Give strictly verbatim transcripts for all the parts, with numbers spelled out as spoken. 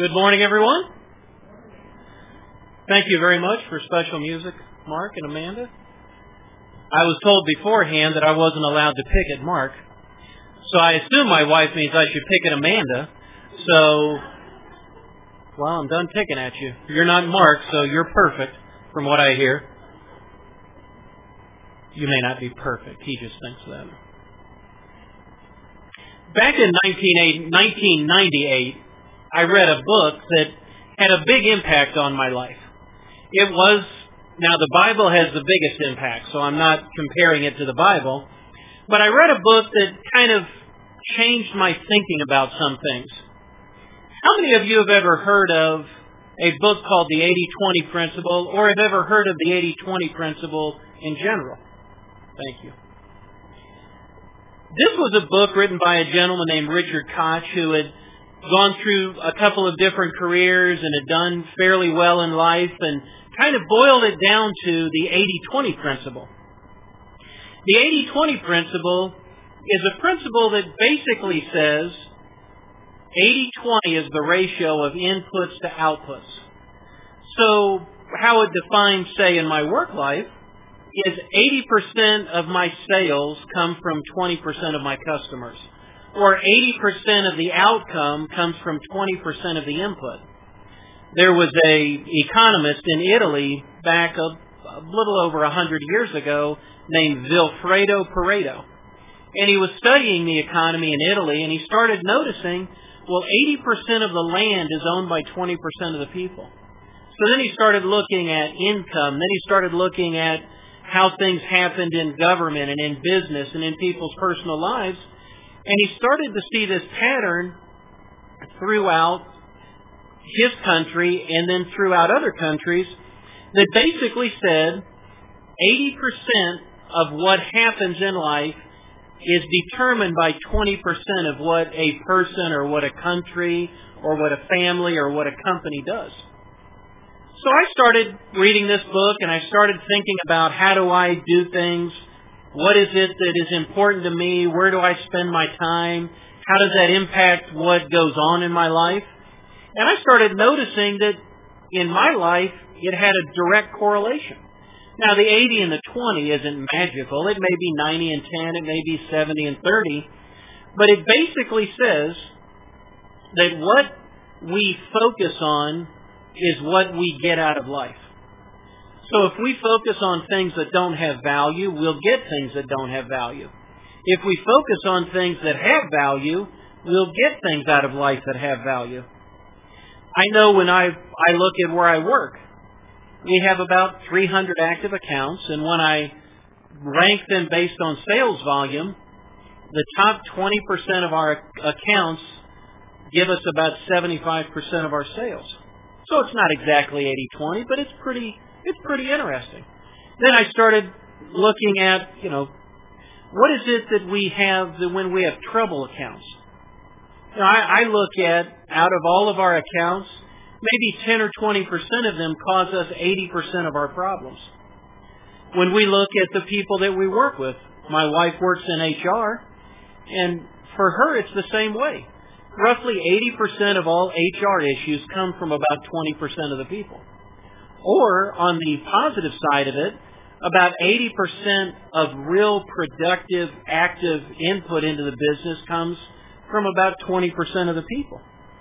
Good morning, everyone. Thank you very much for special music, Mark and Amanda. I was told beforehand that I wasn't allowed to pick at Mark, so I assume my wife means I should pick at Amanda. So, well, I'm done picking at you. You're not Mark, so you're perfect, from what I hear. You may not be perfect. He just thinks that. Back in nineteen ninety-eight, I read a book that had a big impact on my life. It was, now the Bible has the biggest impact, so I'm not comparing it to the Bible, but I read a book that kind of changed my thinking about some things. How many of you have ever heard of a book called The eighty twenty Principle, or have ever heard of the eighty twenty Principle in general? Thank you. This was a book written by a gentleman named Richard Koch, who had gone through a couple of different careers and had done fairly well in life, and kind of boiled it down to the eighty twenty principle. The eighty twenty principle is a principle that basically says eighty twenty is the ratio of inputs to outputs. So how it defines, say, in my work life, is eighty percent of my sales come from twenty percent of my customers, or eighty percent of the outcome comes from twenty percent of the input. There was a economist in Italy back a, a little over one hundred years ago named Vilfredo Pareto, and he was studying the economy in Italy, and he started noticing, well, eighty percent of the land is owned by twenty percent of the people. So then he started looking at income, then he started looking at how things happened in government and in business and in people's personal lives. And he started to see this pattern throughout his country and then throughout other countries that basically said eighty percent of what happens in life is determined by twenty percent of what a person or what a country or what a family or what a company does. So I started reading this book, and I started thinking about how do I do things, what is it that is important to me, where do I spend my time, how does that impact what goes on in my life. And I started noticing that in my life it had a direct correlation. Now the eighty and the twenty isn't magical. It may be ninety and ten, it may be seventy and thirty, but it basically says that what we focus on is what we get out of life. So if we focus on things that don't have value, we'll get things that don't have value. If we focus on things that have value, we'll get things out of life that have value. I know when I, I look at where I work, we have about three hundred active accounts, and when I rank them based on sales volume, the top twenty percent of our accounts give us about seventy-five percent of our sales. So it's not exactly eighty twenty, but it's pretty it's pretty interesting. Then I started looking at, you know, what is it that we have that when we have trouble accounts? You know, I, I look at, out of all of our accounts, maybe ten or twenty percent of them cause us eighty percent of our problems. When we look at the people that we work with, my wife works in H R, and for her it's the same way. Roughly eighty percent of all H R issues come from about twenty percent of the people. Or, on the positive side of it, about eighty percent of real productive, active input into the business comes from about twenty percent of the people.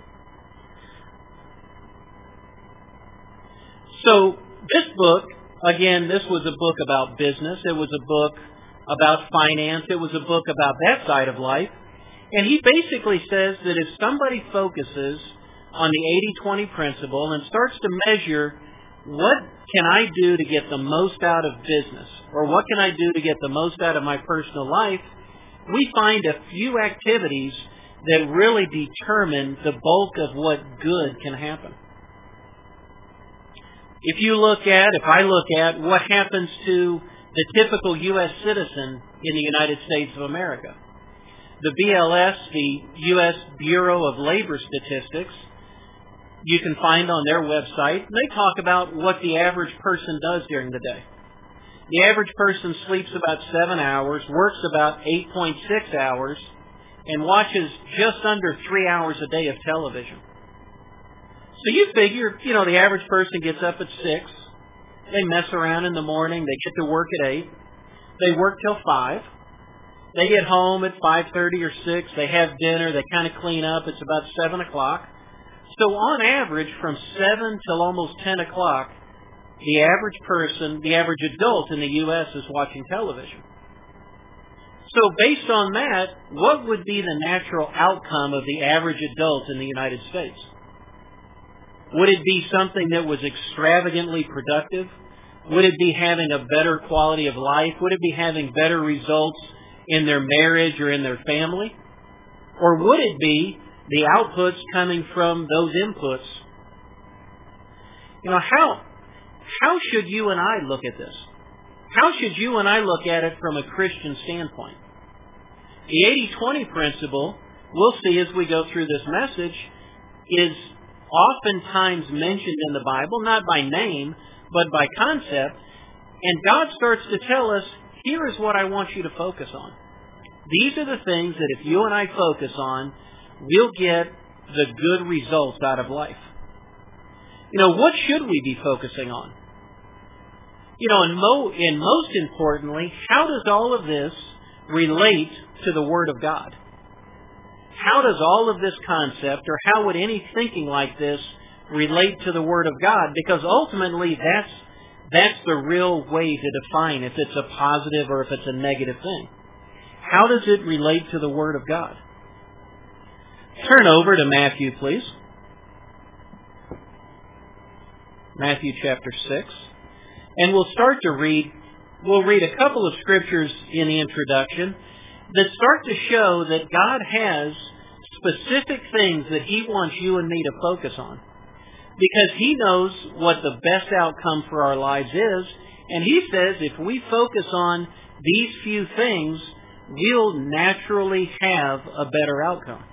So, this book, again, this was a book about business. It was a book about finance. It was a book about that side of life. And he basically says that if somebody focuses on the eighty twenty principle and starts to measure what can I do to get the most out of business, or what can I do to get the most out of my personal life, we find a few activities that really determine the bulk of what good can happen. If you look at, if I look at what happens to the typical U S citizen in the United States of America, the B L S, the U S Bureau of Labor Statistics, you can find on their website, they talk about what the average person does during the day. The average person sleeps about seven hours, works about eight point six hours, and watches just under three hours a day of television. So you figure, you know, the average person gets up at six. They mess around in the morning. They get to work at eight. They work till five. They get home at five thirty or six. They have dinner. They kind of clean up. It's about seven o'clock. So on average, from seven till almost ten o'clock, the average person, the average adult in the U S is watching television. So based on that, what would be the natural outcome of the average adult in the United States? Would it be something that was extravagantly productive? Would it be having a better quality of life? Would it be having better results in their marriage or in their family? Or would it be the outputs coming from those inputs? You know, how, how should you and I look at this? How should you and I look at it from a Christian standpoint? The eighty twenty principle, we'll see as we go through this message, is oftentimes mentioned in the Bible, not by name, but by concept. And God starts to tell us, here is what I want you to focus on. These are the things that if you and I focus on, we'll get the good results out of life. You know, what should we be focusing on? You know, and, mo- and most importantly, how does all of this relate to the Word of God? How does all of this concept, or how would any thinking like this relate to the Word of God? Because ultimately, that's that's the real way to define if it's a positive or if it's a negative thing. How does it relate to the Word of God? Turn over to Matthew, please. Matthew chapter six. And we'll start to read, we'll read a couple of scriptures in the introduction that start to show that God has specific things that He wants you and me to focus on. Because He knows what the best outcome for our lives is, and He says if we focus on these few things, we'll naturally have a better outcome.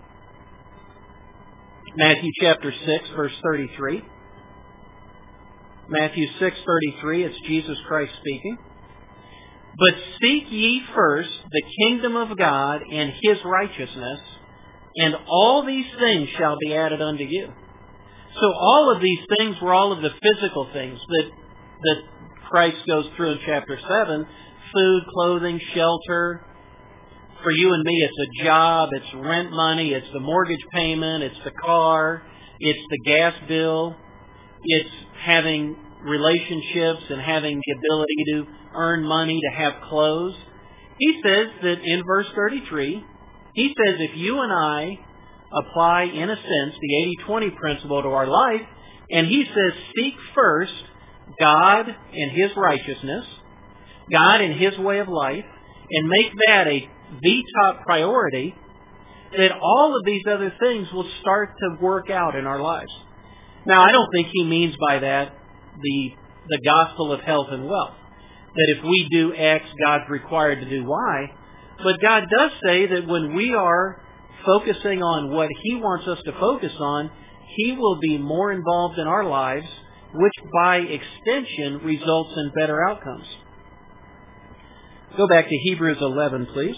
Matthew chapter six, verse thirty-three. Matthew six thirty-three, it's Jesus Christ speaking. But seek ye first the kingdom of God and His righteousness, and all these things shall be added unto you. So all of these things were all of the physical things that, that Christ goes through in chapter seven. Food, clothing, shelter. For you and me, it's a job, it's rent money, it's the mortgage payment, it's the car, it's the gas bill, it's having relationships and having the ability to earn money, to have clothes. He says that in verse thirty-three, he says if you and I apply, in a sense, the eighty twenty principle to our life, and he says seek first God and His righteousness, God and His way of life, and make that a the top priority, that all of these other things will start to work out in our lives. Now, I don't think he means by that the the gospel of health and wealth, that if we do X, God's required to do Y. But God does say that when we are focusing on what He wants us to focus on, He will be more involved in our lives, which by extension results in better outcomes. Go back to Hebrews eleven, please.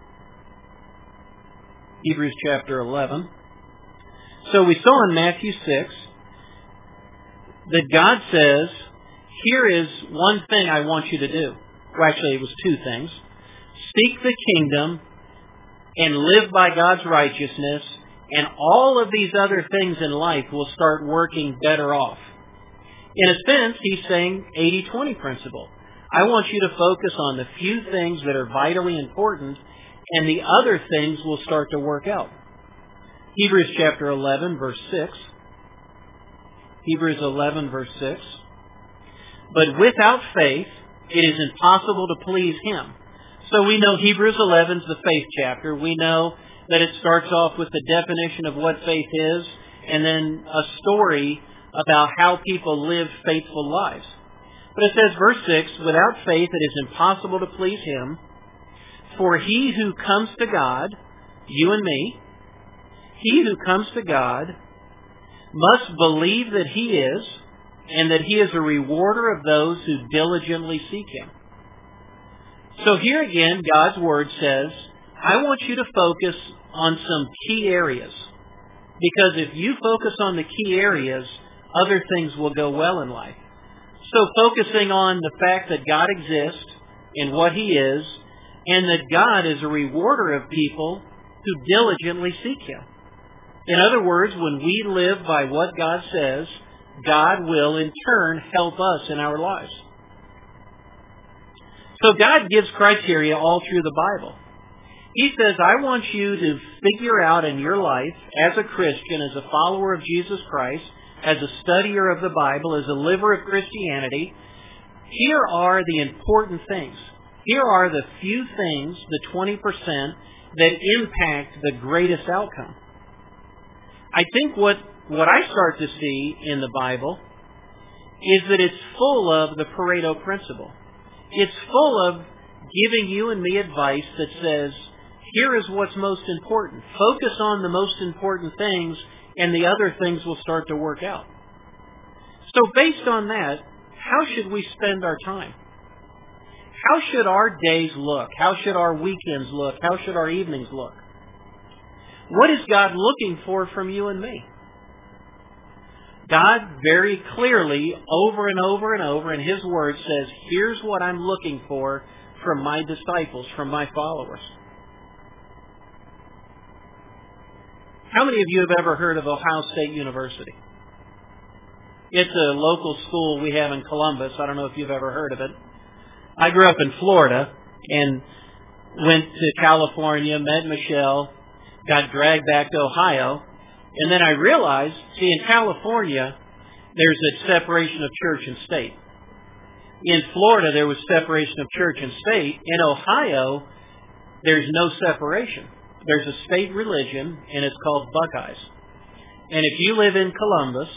Hebrews chapter eleven. So we saw in Matthew six that God says, here is one thing I want you to do. Well, actually, it was two things. Seek the kingdom and live by God's righteousness, and all of these other things in life will start working better off. In a sense, he's saying eighty twenty principle. I want you to focus on the few things that are vitally important, and the other things will start to work out. Hebrews chapter eleven, verse six. Hebrews eleven, verse six. But without faith, it is impossible to please Him. So we know Hebrews eleven is the faith chapter. We know that it starts off with the definition of what faith is, and then a story about how people live faithful lives. But it says, verse six, without faith it is impossible to please Him, for he who comes to God, you and me, he who comes to God must believe that He is, and that He is a rewarder of those who diligently seek Him. So here again, God's Word says, I want you to focus on some key areas. Because if you focus on the key areas, other things will go well in life. So focusing on the fact that God exists and what He is, and that God is a rewarder of people who diligently seek Him. In other words, when we live by what God says, God will in turn help us in our lives. So God gives criteria all through the Bible. He says, I want you to figure out in your life as a Christian, as a follower of Jesus Christ, as a studier of the Bible, as a liver of Christianity, here are the important things. Here are the few things, the twenty percent, that impact the greatest outcome. I think what, what I start to see in the Bible is that it's full of the Pareto principle. It's full of giving you and me advice that says, here is what's most important. Focus on the most important things, and the other things will start to work out. So based on that, how should we spend our time? How should our days look? How should our weekends look? How should our evenings look? What is God looking for from you and me? God very clearly, over and over and over in His Word says, here's what I'm looking for from my disciples, from my followers. How many of you have ever heard of Ohio State University? It's a local school we have in Columbus. I don't know if you've ever heard of it. I grew up in Florida and went to California, met Michelle, got dragged back to Ohio, and then I realized, see, in California, there's a separation of church and state. In Florida, there was separation of church and state. In Ohio, there's no separation. There's a state religion, and it's called Buckeyes. And if you live in Columbus,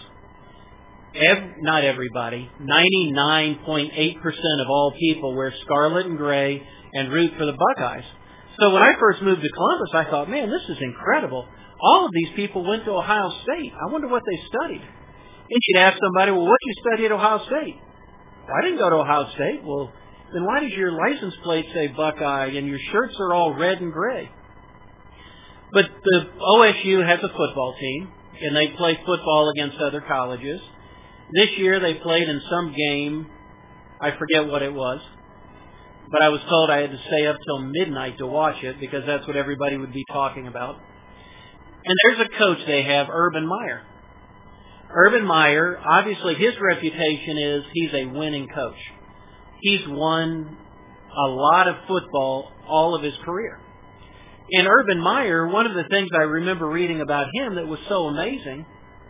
ev- not everybody, ninety-nine point eight percent of all people wear scarlet and gray and root for the Buckeyes. So when I first moved to Columbus, I thought, man, this is incredible. All of these people went to Ohio State. I wonder what they studied. And you'd ask somebody, well, what did you study at Ohio State? Well, I didn't go to Ohio State. Well, then why does your license plate say Buckeye and your shirts are all red and gray? But the O S U has a football team, and they play football against other colleges. This year they played in some game, I forget what it was, but I was told I had to stay up till midnight to watch it because that's what everybody would be talking about. And there's a coach they have, Urban Meyer. Urban Meyer, obviously his reputation is he's a winning coach. He's won a lot of football all of his career. And Urban Meyer, one of the things I remember reading about him that was so amazing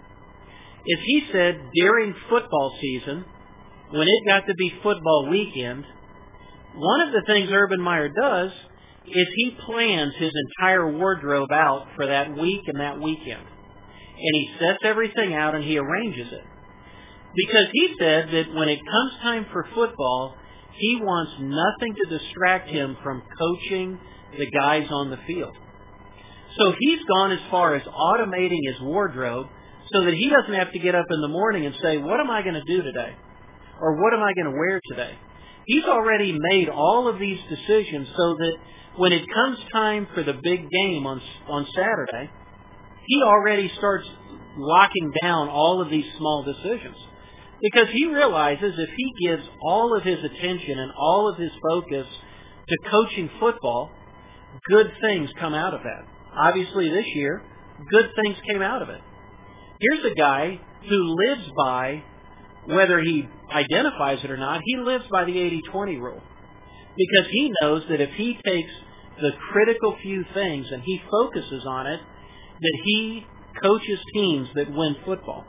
is he said during football season, when it got to be football weekend, one of the things Urban Meyer does is he plans his entire wardrobe out for that week and that weekend. And he sets everything out and he arranges it. Because he said that when it comes time for football, he wants nothing to distract him from coaching the guys on the field. So he's gone as far as automating his wardrobe so that he doesn't have to get up in the morning and say, what am I going to do today? Or what am I going to wear today? He's already made all of these decisions so that when it comes time for the big game on on Saturday, he already starts locking down all of these small decisions. Because he realizes if he gives all of his attention and all of his focus to coaching football, good things come out of that. Obviously this year, good things came out of it. Here's a guy who lives by, whether he identifies it or not, he lives by the eighty twenty rule. Because he knows that if he takes the critical few things and he focuses on it, that he coaches teams that win football.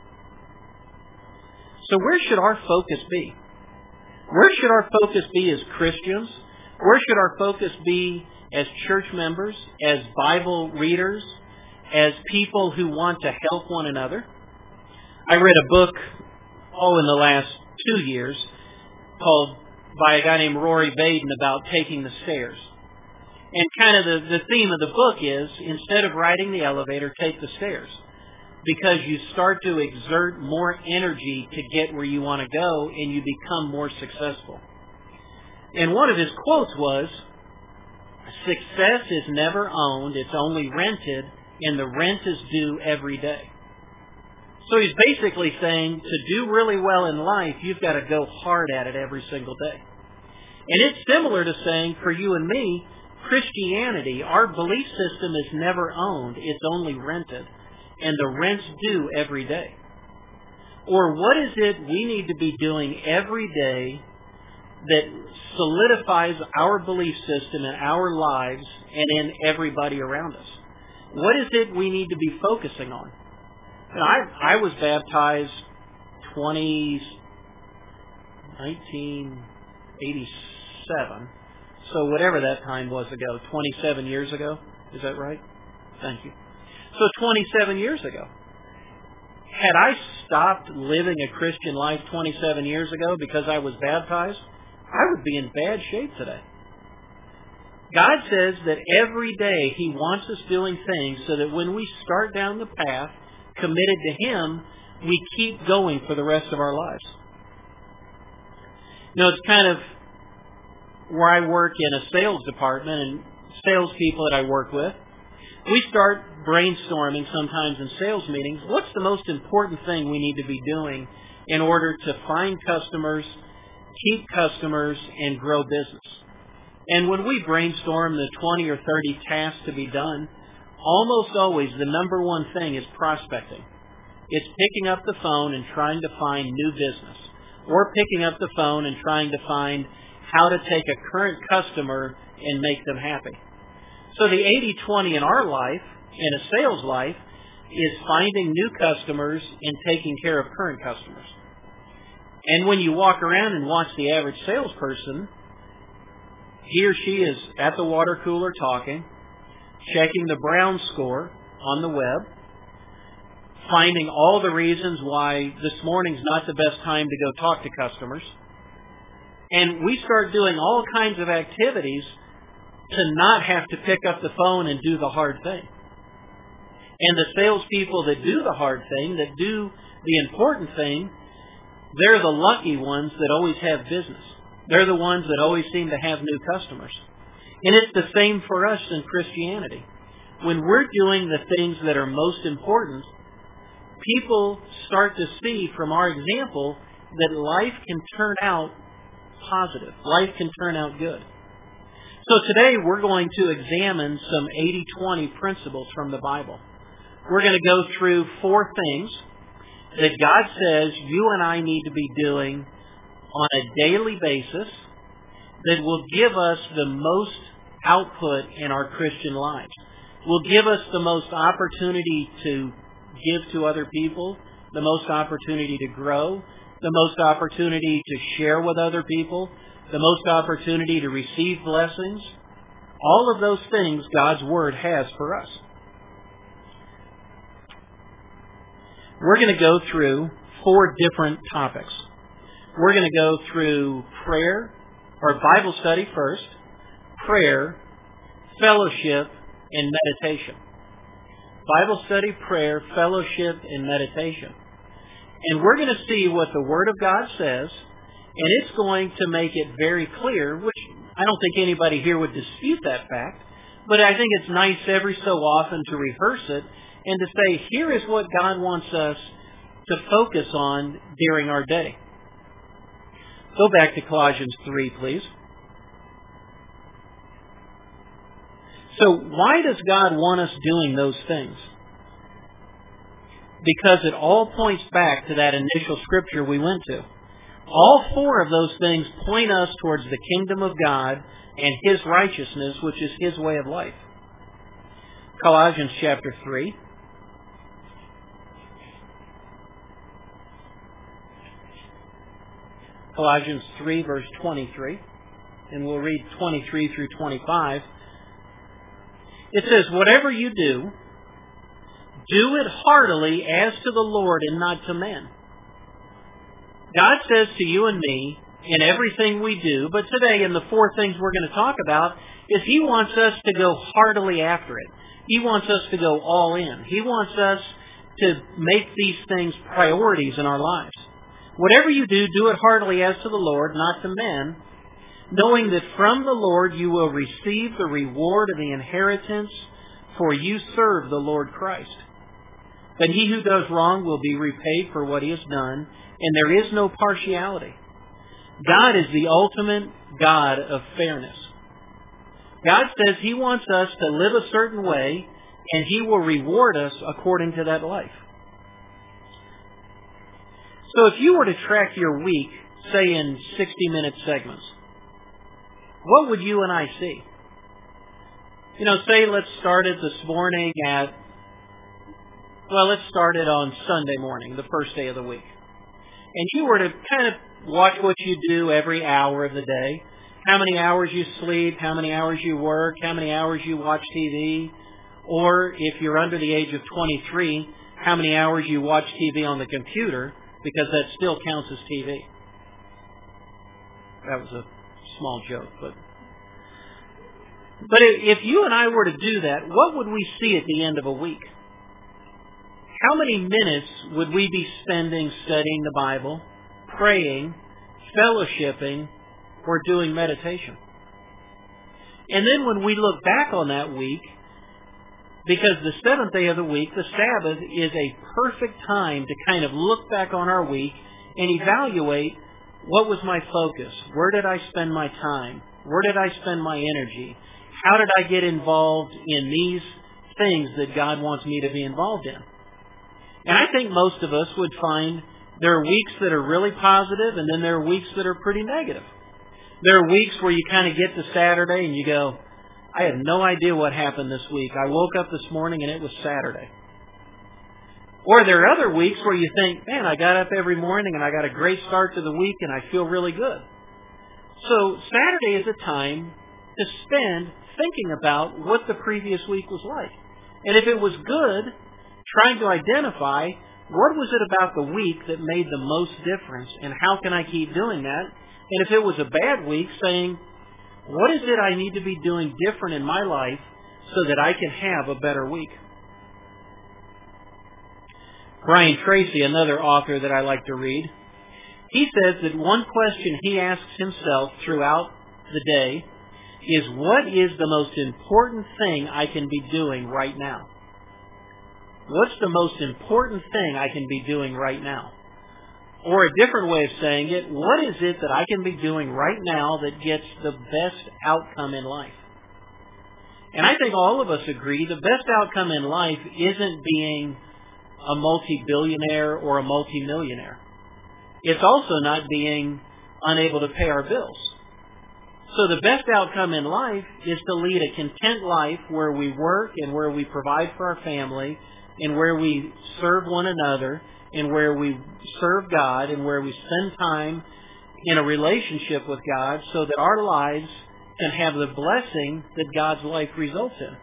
So where should our focus be? Where should our focus be as Christians? Where should our focus be as church members, as Bible readers, as people who want to help one another? I read a book, oh, in the last two years, called by a guy named Rory Baden about taking the stairs. And kind of the, the theme of the book is, instead of riding the elevator, take the stairs. Because you start to exert more energy to get where you want to go, and you become more successful. And one of his quotes was, success is never owned, it's only rented, and the rent is due every day. So he's basically saying to do really well in life, you've got to go hard at it every single day. And it's similar to saying for you and me, Christianity, our belief system is never owned. It's only rented. And the rent's due every day. Or what is it we need to be doing every day that solidifies our belief system in our lives and in everybody around us? What is it we need to be focusing on? And I, I was baptized nineteen eighty-seven, so whatever that time was ago, twenty-seven years ago. Is that right? Thank you. So twenty-seven years ago. Had I stopped living a Christian life twenty-seven years ago because I was baptized, I would be in bad shape today. God says that every day He wants us doing things so that when we start down the path, committed to Him, we keep going for the rest of our lives. You know, it's kind of where I work in a sales department, and salespeople that I work with, we start brainstorming sometimes in sales meetings. What's the most important thing we need to be doing in order to find customers, keep customers, and grow business? And when we brainstorm the twenty or thirty tasks to be done, almost always the number one thing is prospecting. It's picking up the phone and trying to find new business, or picking up the phone and trying to find how to take a current customer and make them happy. So the eighty twenty in our life, in a sales life, is finding new customers and taking care of current customers. And when you walk around and watch the average salesperson, he or she is at the water cooler talking, checking the Brown score on the web, finding all the reasons why this morning's not the best time to go talk to customers. And we start doing all kinds of activities to not have to pick up the phone and do the hard thing. And the salespeople that do the hard thing, that do the important thing, they're the lucky ones that always have business. They're the ones that always seem to have new customers. And it's the same for us in Christianity. When we're doing the things that are most important, people start to see from our example that life can turn out positive. Life can turn out good. So today we're going to examine some eighty twenty principles from the Bible. We're going to go through four things that God says you and I need to be doing on a daily basis that will give us the most output in our Christian lives, will give us the most opportunity to give to other people, the most opportunity to grow, the most opportunity to share with other people, the most opportunity to receive blessings. All of those things God's Word has for us. We're going to go through four different topics. We're going to go through prayer, or Bible study first, prayer, fellowship, and meditation. Bible study, prayer, fellowship, and meditation. And we're going to see what the Word of God says, and it's going to make it very clear, which I don't think anybody here would dispute that fact, but I think it's nice every so often to rehearse it and to say, here is what God wants us to focus on during our day. Go back to Colossians three, please. So why does God want us doing those things? Because it all points back to that initial scripture we went to. All four of those things point us towards the kingdom of God and His righteousness, which is His way of life. Colossians chapter three. Colossians three, verse twenty-three. And we'll read twenty-three through twenty-five. It says, whatever you do, do it heartily as to the Lord and not to men. God says to you and me in everything we do, but today in the four things we're going to talk about, is He wants us to go heartily after it. He wants us to go all in. He wants us to make these things priorities in our lives. Whatever you do, do it heartily as to the Lord, not to men, knowing that from the Lord you will receive the reward of the inheritance, for you serve the Lord Christ. But he who does wrong will be repaid for what he has done, and there is no partiality. God is the ultimate God of fairness. God says he wants us to live a certain way, and he will reward us according to that life. So if you were to track your week, say in sixty-minute segments, what would you and I see? You know, say let's start it this morning at, well, let's start it on Sunday morning, the first day of the week. And you were to kind of watch what you do every hour of the day, how many hours you sleep, how many hours you work, how many hours you watch T V, or if you're under the age of twenty-three, how many hours you watch T V on the computer, because that still counts as T V. That was a small joke, but but if you and I were to do that, what would we see at the end of a week? How many minutes would we be spending studying the Bible, praying, fellowshipping, or doing meditation? And then when we look back on that week, because the seventh day of the week, the Sabbath, is a perfect time to kind of look back on our week and evaluate, what was my focus? Where did I spend my time? Where did I spend my energy? How did I get involved in these things that God wants me to be involved in? And I think most of us would find there are weeks that are really positive, and then there are weeks that are pretty negative. There are weeks where you kind of get to Saturday and you go, I have no idea what happened this week. I woke up this morning and it was Saturday. Or there are other weeks where you think, man, I got up every morning and I got a great start to the week and I feel really good. So Saturday is a time to spend thinking about what the previous week was like. And if it was good, trying to identify what was it about the week that made the most difference and how can I keep doing that? And if it was a bad week, saying, what is it I need to be doing different in my life so that I can have a better week? Brian Tracy, another author that I like to read, he says that one question he asks himself throughout the day is, what is the most important thing I can be doing right now? What's the most important thing I can be doing right now? Or a different way of saying it, what is it that I can be doing right now that gets the best outcome in life? And I think all of us agree the best outcome in life isn't being a multi-billionaire or a multi-millionaire. It's also not being unable to pay our bills. So the best outcome in life is to lead a content life where we work and where we provide for our family and where we serve one another and where we serve God and where we spend time in a relationship with God so that our lives can have the blessing that God's life results in.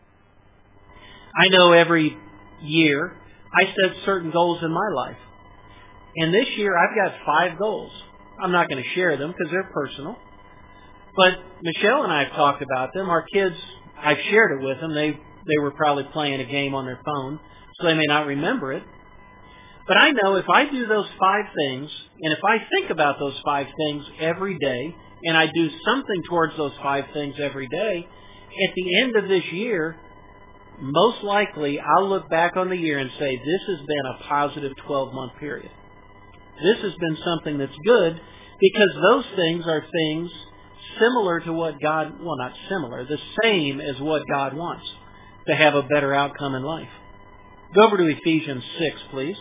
I know every year I set certain goals in my life. And this year I've got five goals. I'm not going to share them because they're personal. But Michelle and I have talked about them. Our kids, I've shared it with them. They they were probably playing a game on their phone, so they may not remember it. But I know if I do those five things, and if I think about those five things every day, and I do something towards those five things every day, at the end of this year, most likely I'll look back on the year and say, this has been a positive twelve-month period. This has been something that's good because those things are things similar to what God, well, not similar, the same as what God wants to have a better outcome in life. Go over to Ephesians six, please.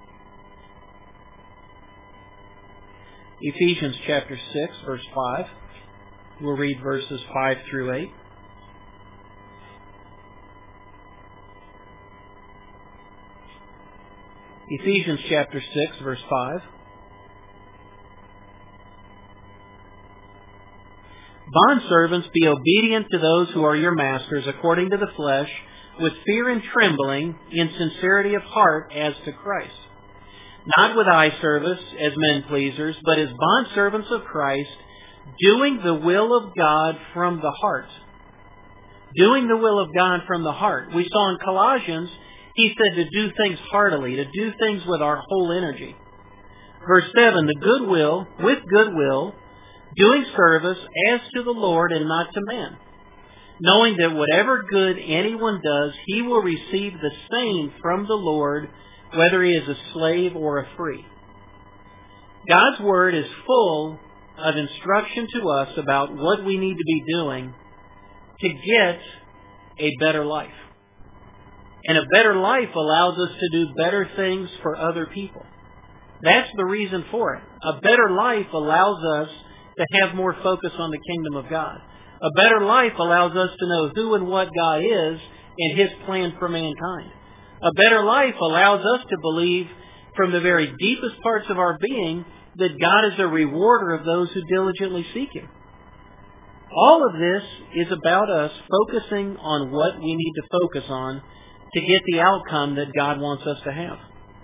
Ephesians chapter six, verse five. We'll read verses five through eight. Ephesians chapter six, verse five. Bondservants, be obedient to those who are your masters according to the flesh, with fear and trembling, in sincerity of heart as to Christ. Not with eye service as men pleasers, but as bondservants of Christ, doing the will of God from the heart. Doing the will of God from the heart. We saw in Colossians, he said to do things heartily, to do things with our whole energy. Verse seven, the goodwill, with goodwill, doing service as to the Lord and not to men. knowing that whatever good anyone does, he will receive the same from the Lord, whether he is a slave or a free. God's Word is full of instruction to us about what we need to be doing to get a better life. And a better life allows us to do better things for other people. That's the reason for it. A better life allows us to have more focus on the kingdom of God. A better life allows us to know who and what God is and His plan for mankind. A better life allows us to believe from the very deepest parts of our being that God is a rewarder of those who diligently seek Him. All of this is about us focusing on what we need to focus on to get the outcome that God wants us to have.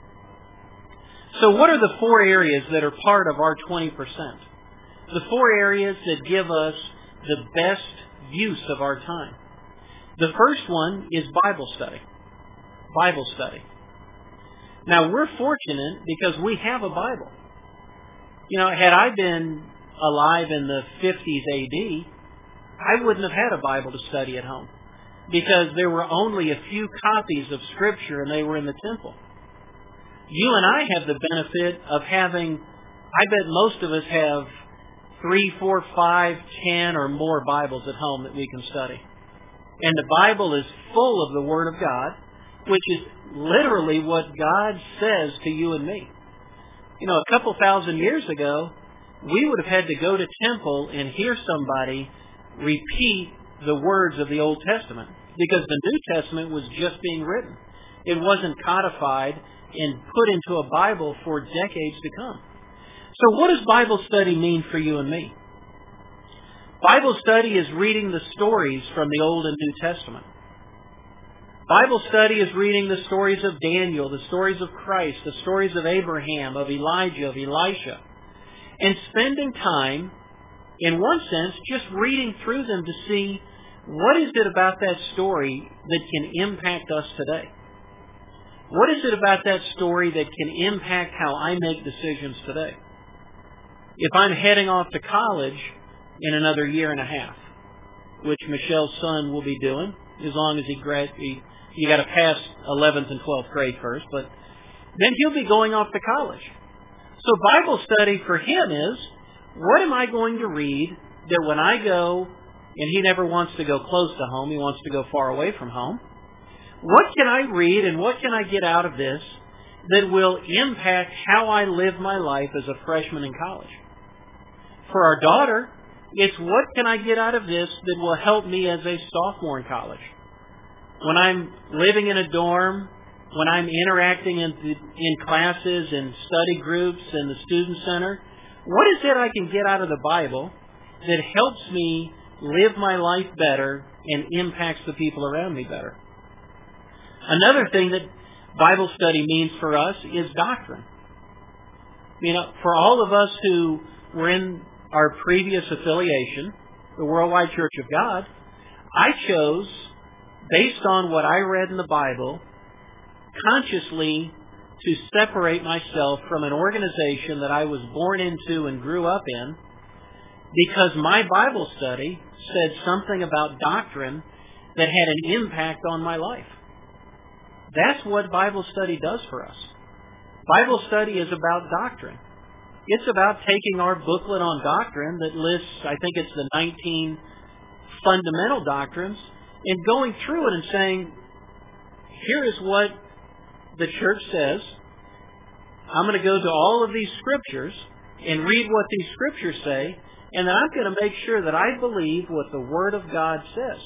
So what are the four areas that are part of our twenty percent? The four areas that give us the best use of our time. The first one is Bible study. Bible study. Now, we're fortunate because we have a Bible. You know, had I been alive in the fifties A D, I wouldn't have had a Bible to study at home because there were only a few copies of Scripture and they were in the temple. You and I have the benefit of having, I bet most of us have three, four, five, ten, or more Bibles at home that we can study. And the Bible is full of the Word of God, which is literally what God says to you and me. You know, a couple thousand years ago, we would have had to go to temple and hear somebody repeat the words of the Old Testament because the New Testament was just being written. It wasn't codified and put into a Bible for decades to come. So what does Bible study mean for you and me? Bible study is reading the stories from the Old and New Testament. Bible study is reading the stories of Daniel, the stories of Christ, the stories of Abraham, of Elijah, of Elisha, and spending time, in one sense, just reading through them to see what is it about that story that can impact us today. What is it about that story that can impact how I make decisions today? If I'm heading off to college in another year and a half, which Michelle's son will be doing, as long as he grad, he, you got to pass eleventh and twelfth grade first, but then he'll be going off to college. So Bible study for him is, what am I going to read that when I go, and he never wants to go close to home, he wants to go far away from home, what can I read and what can I get out of this that will impact how I live my life as a freshman in college? For our daughter, it's what can I get out of this that will help me as a sophomore in college? When I'm living in a dorm, when I'm interacting in, in classes and study groups and the student center, what is it I can get out of the Bible that helps me live my life better and impacts the people around me better? Another thing that Bible study means for us is doctrine. You know, for all of us who were in our previous affiliation, the Worldwide Church of God, I chose, based on what I read in the Bible, consciously to separate myself from an organization that I was born into and grew up in because my Bible study said something about doctrine that had an impact on my life. That's what Bible study does for us. Bible study is about doctrine. It's about taking our booklet on doctrine that lists, I think it's the nineteen fundamental doctrines, and going through it and saying, here is what the church says. I'm going to go to all of these scriptures and read what these scriptures say, and then I'm going to make sure that I believe what the Word of God says.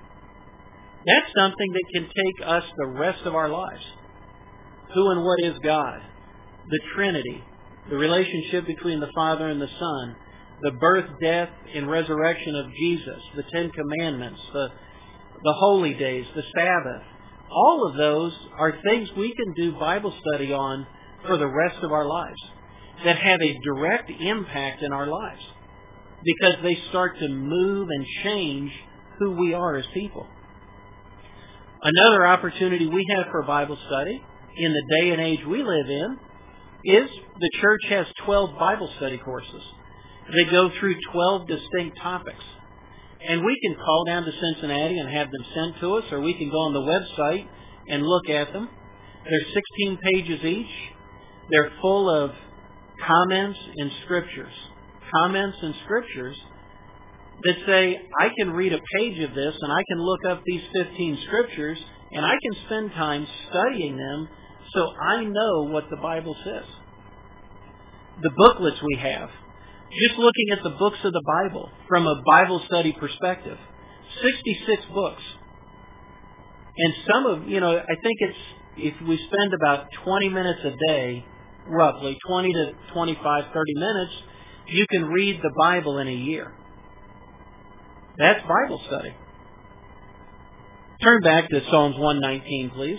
That's something that can take us the rest of our lives. Who and what is God? The Trinity, the relationship between the Father and the Son, the birth, death, and resurrection of Jesus, the Ten Commandments, the, the holy days, the Sabbath. All of those are things we can do Bible study on for the rest of our lives that have a direct impact in our lives because they start to move and change who we are as people. Another opportunity we have for Bible study in the day and age we live in is the church has twelve Bible study courses. They go through twelve distinct topics. And we can call down to Cincinnati and have them sent to us, or we can go on the website and look at them. They're sixteen pages each. They're full of comments and scriptures. Comments and scriptures that say, I can read a page of this and I can look up these fifteen scriptures and I can spend time studying them so I know what the Bible says. The booklets we have, just looking at the books of the Bible from a Bible study perspective, sixty-six books. And some of, you know, I think it's, if we spend about twenty minutes a day, roughly twenty to twenty-five, thirty minutes, you can read the Bible in a year. That's Bible study. Turn back to Psalms one nineteen, please.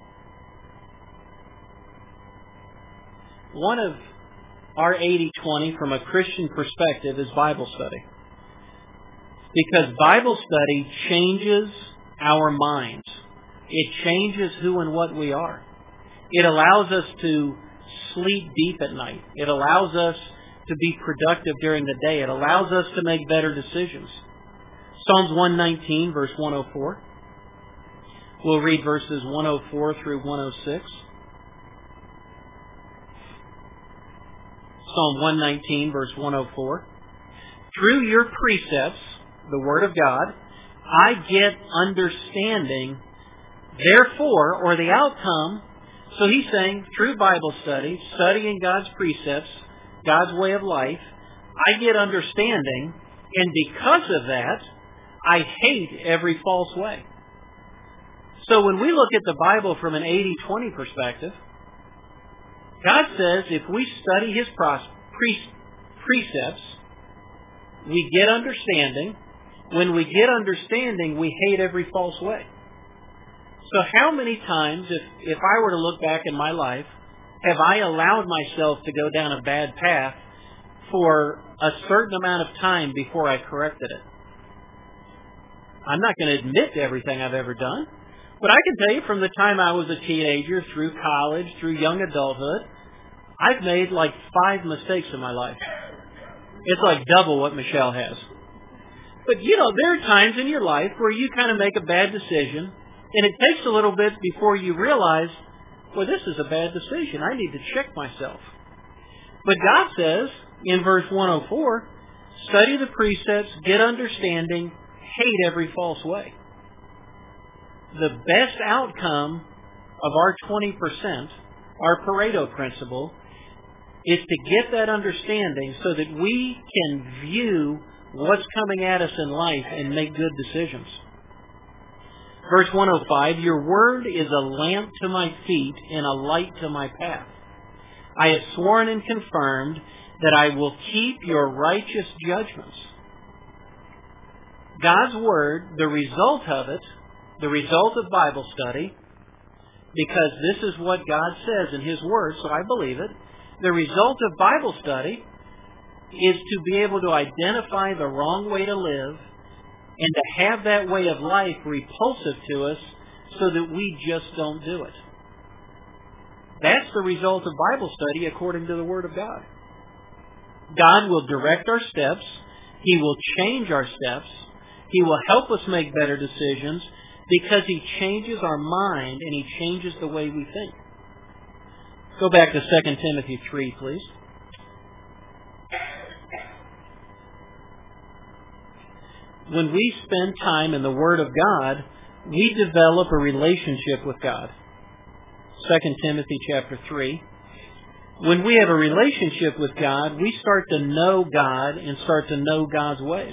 One of our eighty twenty from a Christian perspective is Bible study. Because Bible study changes our minds. It changes who and what we are. It allows us to sleep deep at night. It allows us to be productive during the day. It allows us to make better decisions. Psalms one nineteen, verse one oh four. We'll read verses one oh four through one oh six. Psalm one nineteen, verse one oh four. Through your precepts, the Word of God, I get understanding. Therefore, or the outcome, so he's saying, through Bible study, studying God's precepts, God's way of life, I get understanding, and because of that, I hate every false way. So when we look at the Bible from an eighty twenty perspective, God says if we study His precepts, we get understanding. When we get understanding, we hate every false way. So how many times, if, if I were to look back in my life, have I allowed myself to go down a bad path for a certain amount of time before I corrected it? I'm not going to admit to everything I've ever done, but I can tell you from the time I was a teenager through college, through young adulthood, I've made like five mistakes in my life. It's like double what Michelle has. But, you know, there are times in your life where you kind of make a bad decision, and it takes a little bit before you realize, well, this is a bad decision. I need to check myself. But God says, in verse one oh four, study the precepts, get understanding, hate every false way. The best outcome of our twenty percent, our Pareto principle, is to get that understanding so that we can view what's coming at us in life and make good decisions. Verse one oh five, your word is a lamp to my feet and a light to my path. I have sworn and confirmed that I will keep your righteous judgments. God's word, the result of it, the result of Bible study, because this is what God says in His word, so I believe it, the result of Bible study is to be able to identify the wrong way to live and to have that way of life repulsive to us so that we just don't do it. That's the result of Bible study according to the Word of God. God will direct our steps. He will change our steps. He will help us make better decisions because He changes our mind and He changes the way we think. Go back to Second Timothy three, please. When we spend time in the Word of God, we develop a relationship with God. Second Timothy chapter three. When we have a relationship with God, we start to know God and start to know God's ways.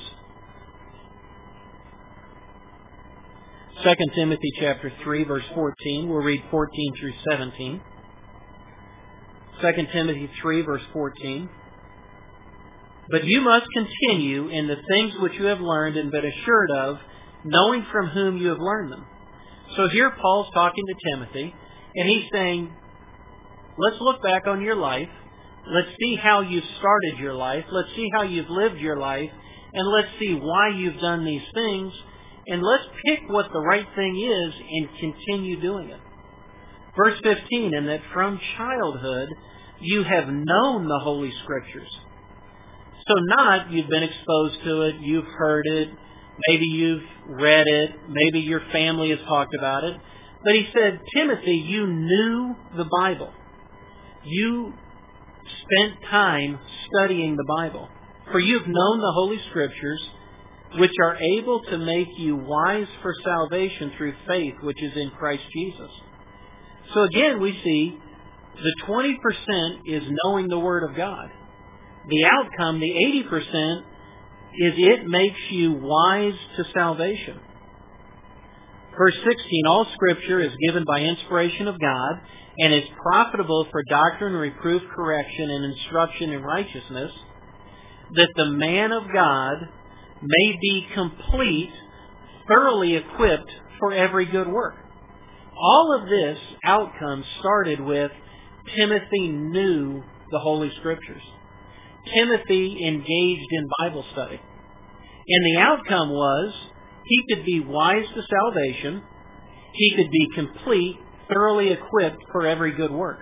Second Timothy chapter three, verse fourteen. We'll read fourteen through seventeen. Second Timothy three, verse fourteen. But you must continue in the things which you have learned and been assured of, knowing from whom you have learned them. So here Paul's talking to Timothy, and he's saying, let's look back on your life. Let's see how you've started your life. Let's see how you've lived your life. And let's see why you've done these things. And let's pick what the right thing is and continue doing it. Verse fifteen, and that from childhood you have known the Holy Scriptures. So not you've been exposed to it, you've heard it, Maybe you've read it. Maybe your family has talked about it. But he said, Timothy, you knew the Bible. You spent time studying the Bible. For you've known the Holy Scriptures, which are able to make you wise for salvation through faith, which is in Christ Jesus. So again, we see the twenty percent is knowing the Word of God. The outcome, the eighty percent, is it makes you wise to salvation. Verse sixteen, all Scripture is given by inspiration of God and is profitable for doctrine, reproof, correction, and instruction in righteousness, that the man of God may be complete, thoroughly equipped for every good work. All of this outcome started with Timothy knew the Holy Scriptures. Timothy engaged in Bible study. And the outcome was he could be wise to salvation. He could be complete, thoroughly equipped for every good work.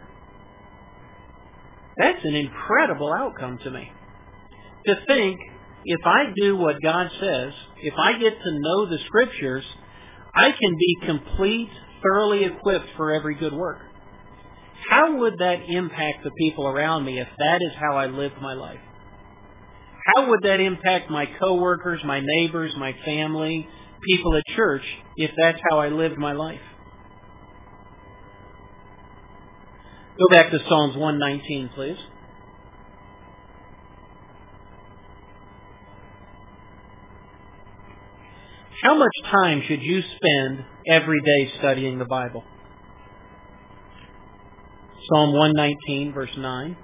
That's an incredible outcome to me. To think, if I do what God says, if I get to know the Scriptures, I can be complete, thoroughly equipped for every good work. How would that impact the people around me if that is how I lived my life? How would that impact my coworkers, my neighbors, my family, people at church, if that's how I lived my life? Go back to Psalms one nineteen, please. How much time should you spend every day studying the Bible? Psalm one nineteen, verse nine.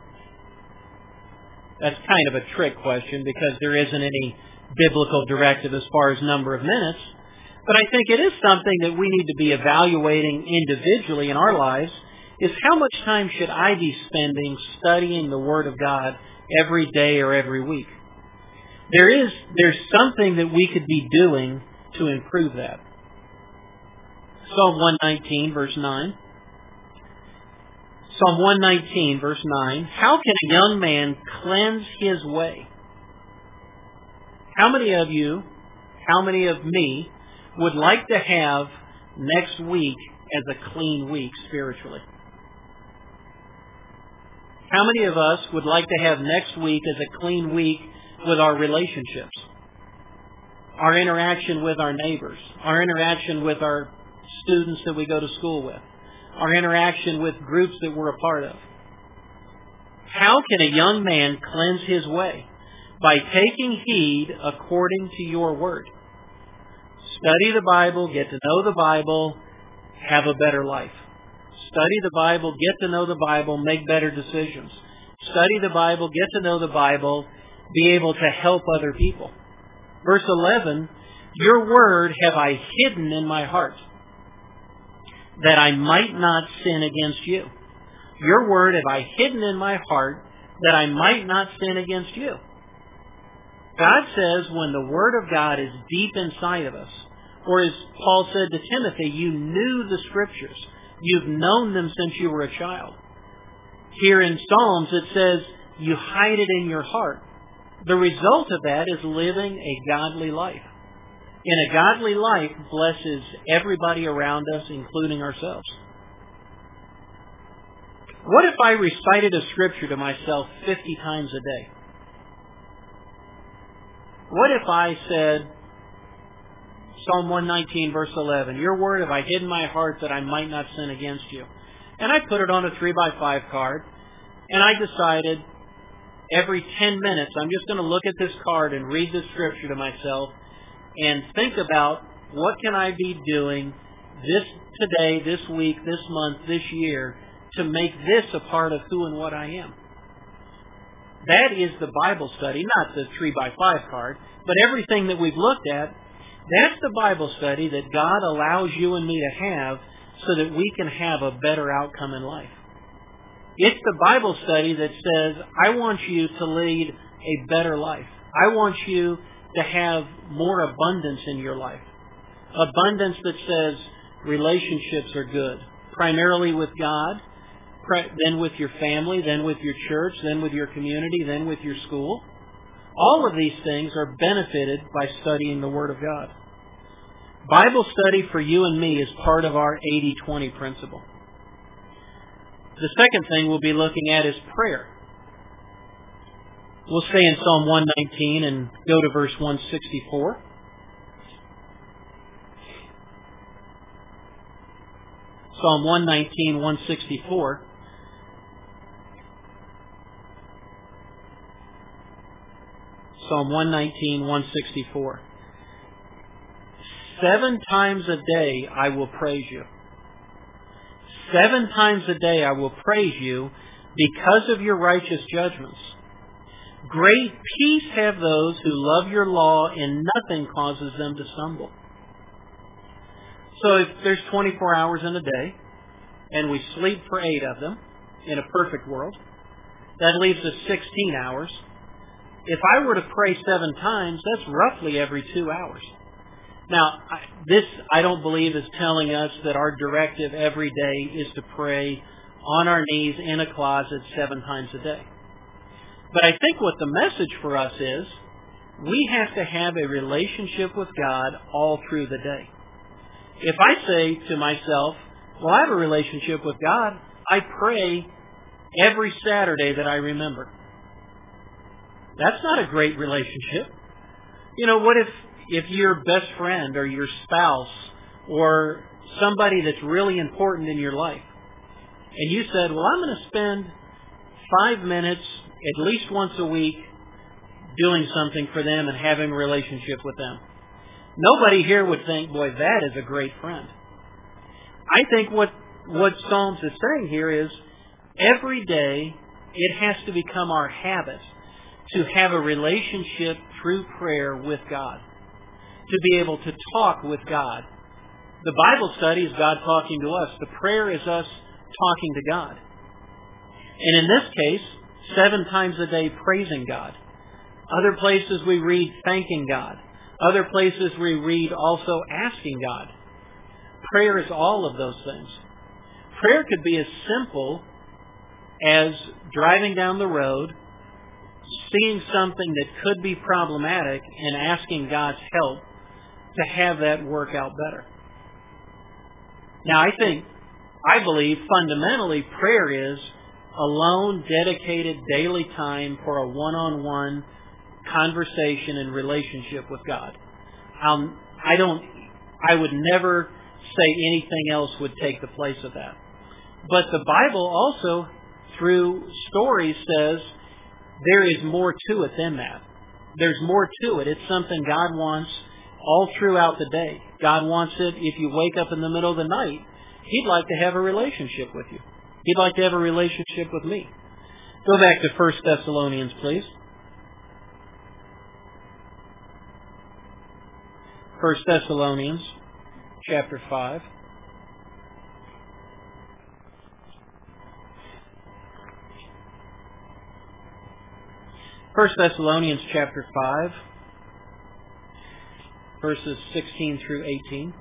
That's kind of a trick question because there isn't any biblical directive as far as number of minutes. But I think it is something that we need to be evaluating individually in our lives, is how much time should I be spending studying the Word of God every day or every week? There is, there's something that we could be doing to improve that. Psalm one nineteen, verse nine. Psalm one nineteen, verse nine. How can a young man cleanse his way? How many of you, how many of me, would like to have next week as a clean week spiritually? How many of us would like to have next week as a clean week with our relationships? Our interaction with our neighbors, our interaction with our students that we go to school with, our interaction with groups that we're a part of. How can a young man cleanse his way? By taking heed according to your word. Study the Bible, get to know the Bible, have a better life. Study the Bible, get to know the Bible, make better decisions. Study the Bible, get to know the Bible, be able to help other people. Verse eleven, your word have I hidden in my heart, that I might not sin against you. Your word have I hidden in my heart, that I might not sin against you. God says when the Word of God is deep inside of us, or as Paul said to Timothy, you knew the Scriptures. You've known them since you were a child. Here in Psalms it says you hide it in your heart. The result of that is living a godly life. And a godly life blesses everybody around us, including ourselves. What if I recited a scripture to myself fifty times a day? What if I said, Psalm one nineteen, verse eleven, your word have I hid in my heart that I might not sin against you. And I put it on a three by five card, and I decided every ten minutes I'm just going to look at this card and read this scripture to myself and think about what can I be doing this today, this week, this month, this year to make this a part of who and what I am. That is the Bible study, not the three by five card, but everything that we've looked at, that's the Bible study that God allows you and me to have so that we can have a better outcome in life. It's the Bible study that says, I want you to lead a better life. I want you to have more abundance in your life. Abundance that says relationships are good, primarily with God, then with your family, then with your church, then with your community, then with your school. All of these things are benefited by studying the Word of God. Bible study for you and me is part of our eighty twenty principle. The second thing we'll be looking at is prayer. We'll stay in Psalm one nineteen and go to verse one sixty-four. Psalm one nineteen, one sixty-four. Psalm one nineteen, one sixty-four. Seven times a day I will praise you. Seven times a day I will praise you because of your righteous judgments. Great peace have those who love your law, and nothing causes them to stumble. So if there's twenty-four hours in a day, and we sleep for eight of them in a perfect world, that leaves us sixteen hours. If I were to pray seven times, that's roughly every two hours. Now, this I don't believe is telling us that our directive every day is to pray on our knees in a closet seven times a day. But I think what the message for us is, we have to have a relationship with God all through the day. If I say to myself, well, I have a relationship with God, I pray every Saturday that I remember. That's not a great relationship. You know, what if, if your best friend or your spouse or somebody that's really important in your life, and you said, well, I'm going to spend five minutes at least once a week doing something for them and having a relationship with them. Nobody here would think, boy, that is a great friend. I think what, what Psalms is saying here is every day it has to become our habit to have a relationship through prayer with God, to be able to talk with God. The Bible study is God talking to us. The prayer is us talking to God. And in this case, seven times a day praising God. Other places we read thanking God. Other places we read also asking God. Prayer is all of those things. Prayer could be as simple as driving down the road, seeing something that could be problematic, and asking God's help to have that work out better. Now, I think, I believe fundamentally prayer is alone, dedicated daily time for a one-on-one conversation and relationship with God. Um, I don't, I would never say anything else would take the place of that. But the Bible also, through stories, says there is more to it than that. There's more to it. It's something God wants all throughout the day. God wants it if you wake up in the middle of the night. He'd like to have a relationship with you. He'd like to have a relationship with me. Go back to First Thessalonians, please. First Thessalonians, chapter five. First Thessalonians, chapter five, verses sixteen through eighteen.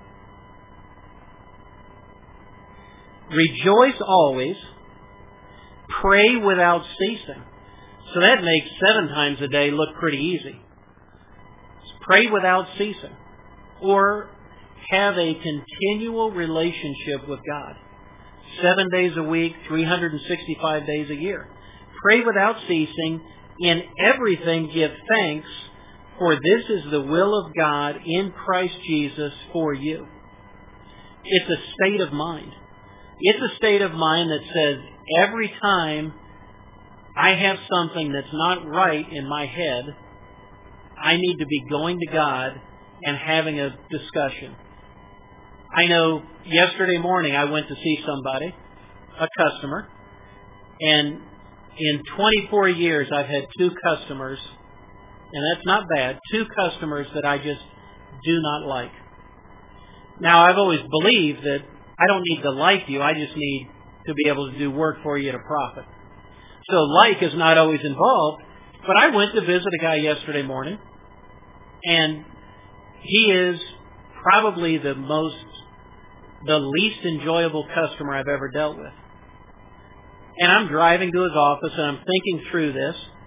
Rejoice always, pray without ceasing. So that makes seven times a day look pretty easy. Pray without ceasing. Or have a continual relationship with God. Seven days a week, three hundred sixty-five days a year. Pray without ceasing. In everything give thanks, for this is the will of God in Christ Jesus for you. It's a state of mind. It's a state of mind that says every time I have something that's not right in my head, I need to be going to God and having a discussion. I know yesterday morning I went to see somebody, a customer, and in twenty-four years I've had two customers, and that's not bad, two customers that I just do not like. Now, I've always believed that I don't need to like you, I just need to be able to do work for you at a profit. So like is not always involved, but I went to visit a guy yesterday morning, and he is probably the most, the least enjoyable customer I've ever dealt with. And I'm driving to his office, and I'm thinking through this,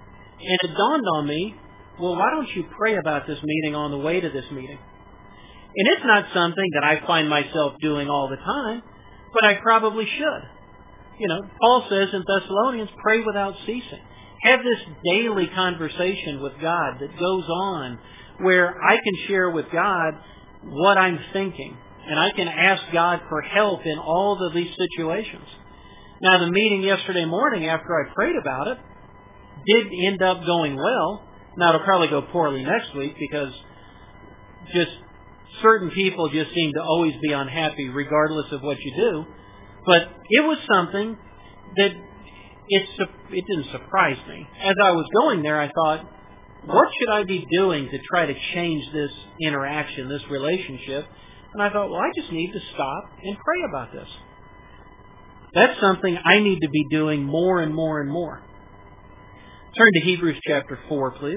And it dawned on me, well, why don't you pray about this meeting on the way to this meeting? And it's not something that I find myself doing all the time, but I probably should. You know, Paul says in Thessalonians, pray without ceasing. Have this daily conversation with God that goes on where I can share with God what I'm thinking, and I can ask God for help in all of these situations. Now, the meeting yesterday morning after I prayed about it did end up going well. Now, it'll probably go poorly next week because just certain people just seem to always be unhappy regardless of what you do. But it was something that it, it didn't surprise me. As I was going there, I thought, what should I be doing to try to change this interaction, this relationship? And I thought, well, I just need to stop and pray about this. That's something I need to be doing more and more and more. Turn to Hebrews chapter four, please.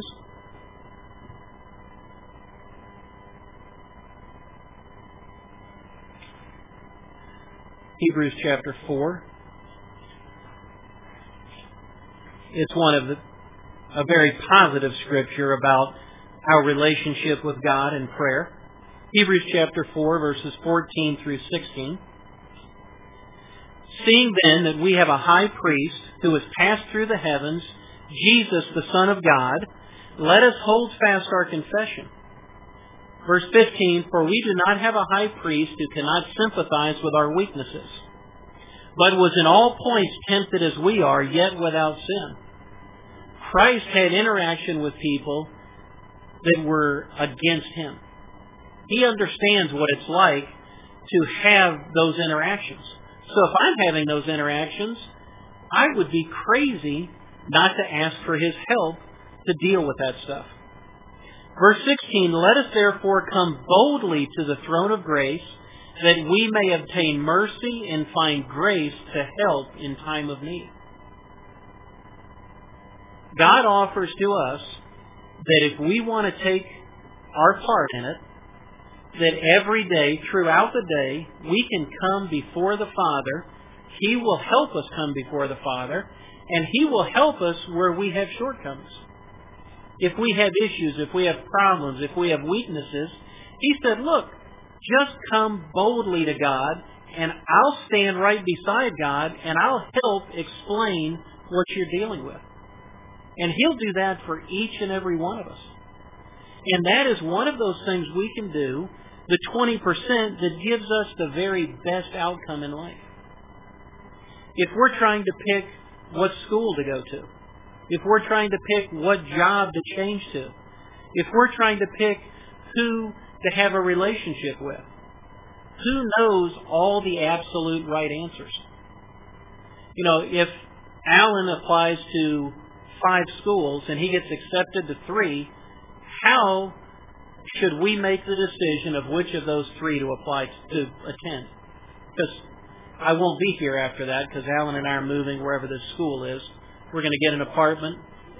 Hebrews chapter four. It's one of the, a very positive scripture about our relationship with God in prayer. Hebrews chapter four, verses fourteen through sixteen. Seeing then that we have a high priest who has passed through the heavens, Jesus, the Son of God, let us hold fast our confession. Verse fifteen, for we do not have a high priest who cannot sympathize with our weaknesses, but was in all points tempted as we are, yet without sin. Christ had interaction with people that were against him. He understands what it's like to have those interactions. So if I'm having those interactions, I would be crazy not to ask for his help to deal with that stuff. Verse sixteen, let us therefore come boldly to the throne of grace, that we may obtain mercy and find grace to help in time of need. God offers to us that if we want to take our part in it, that every day, throughout the day, we can come before the Father. He will help us come before the Father, and He will help us where we have shortcomings. If we have issues, if we have problems, if we have weaknesses, He said, look, just come boldly to God, and I'll stand right beside God, and I'll help explain what you're dealing with. And He'll do that for each and every one of us. And that is one of those things we can do, the twenty percent that gives us the very best outcome in life. If we're trying to pick what school to go to, if we're trying to pick what job to change to, if we're trying to pick who to have a relationship with, who knows all the absolute right answers? You know, if Alan applies to five schools and he gets accepted to three, how should we make the decision of which of those three to apply to attend? Because I won't be here after that because Alan and I are moving wherever this school is. We're going to get an apartment.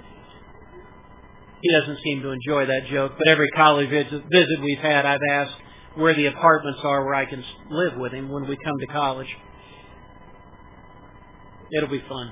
He doesn't seem to enjoy that joke, but every college visit we've had, I've asked where the apartments are where I can live with him when we come to college. It'll be fun.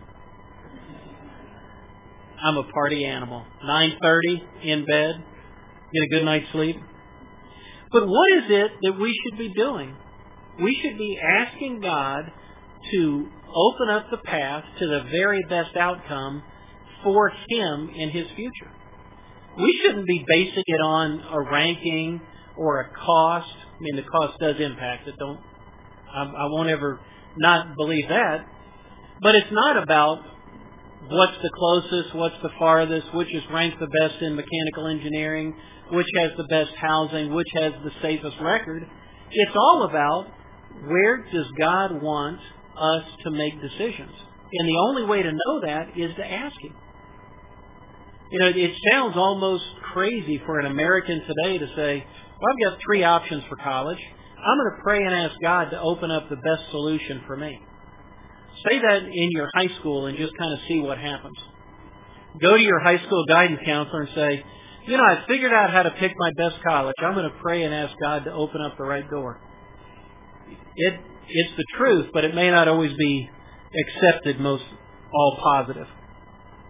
I'm a party animal. nine thirty in bed, get a good night's sleep. But what is it that we should be doing? We should be asking God to open up the path to the very best outcome for Him in His future. We shouldn't be basing it on a ranking or a cost. I mean, the cost does impact it. Don't I, I won't ever not believe that. But it's not about what's the closest, what's the farthest, which is ranked the best in mechanical engineering, which has the best housing, which has the safest record. It's all about where does God want us to make decisions. And the only way to know that is to ask Him. You know, it sounds almost crazy for an American today to say, well, I've got three options for college. I'm going to pray and ask God to open up the best solution for me. Say that in your high school and just kind of see what happens. Go to your high school guidance counselor and say, you know, I figured out how to pick my best college. I'm going to pray and ask God to open up the right door. It, it's the truth, but it may not always be accepted most all positive.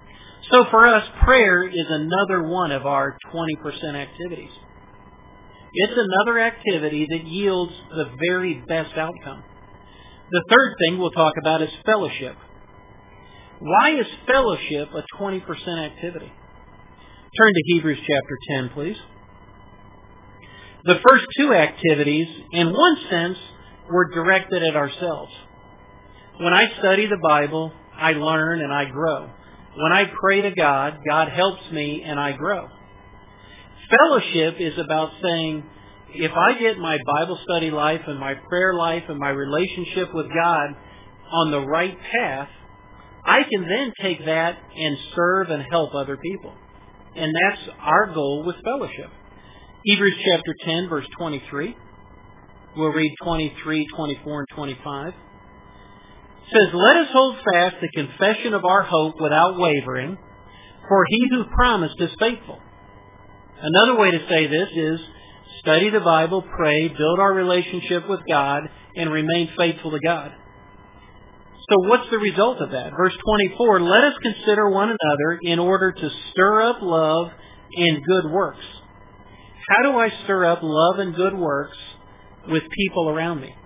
So for us, prayer is another one of our twenty percent activities. It's another activity that yields the very best outcome. The third thing we'll talk about is fellowship. Why is fellowship a twenty percent activity? Turn to Hebrews chapter ten, please. The first two activities, in one sense, were directed at ourselves. When I study the Bible, I learn and I grow. When I pray to God, God helps me and I grow. Fellowship is about saying, if I get my Bible study life and my prayer life and my relationship with God on the right path, I can then take that and serve and help other people. And that's our goal with fellowship. Hebrews chapter ten, verse twenty-three. We'll read twenty-three, twenty-four, and twenty-five. It says, "Let us hold fast the confession of our hope without wavering, for he who promised is faithful." Another way to say this is, study the Bible, pray, build our relationship with God, and remain faithful to God. So what's the result of that? Verse twenty-four, "Let us consider one another in order to stir up love and good works." How do I stir up love and good works with people around me?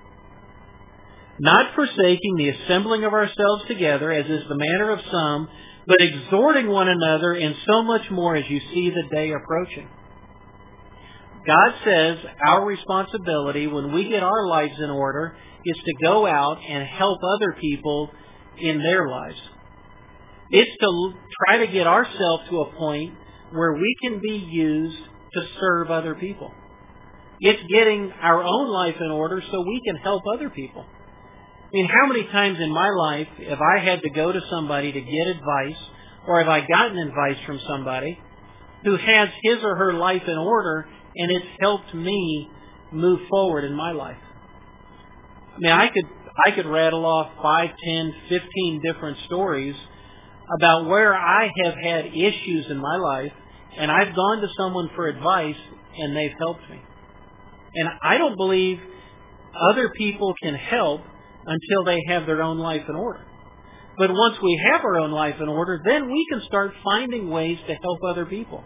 "Not forsaking the assembling of ourselves together, as is the manner of some, but exhorting one another, and so much more as you see the day approaching." God says our responsibility when we get our lives in order is to go out and help other people in their lives. It's to try to get ourselves to a point where we can be used to serve other people. It's getting our own life in order so we can help other people. I mean, how many times in my life have I had to go to somebody to get advice, or have I gotten advice from somebody who has his or her life in order, and it's helped me move forward in my life? I mean, I could I could rattle off five, ten, fifteen different stories about where I have had issues in my life, and I've gone to someone for advice, and they've helped me. And I don't believe other people can help until they have their own life in order. But once we have our own life in order, then we can start finding ways to help other people.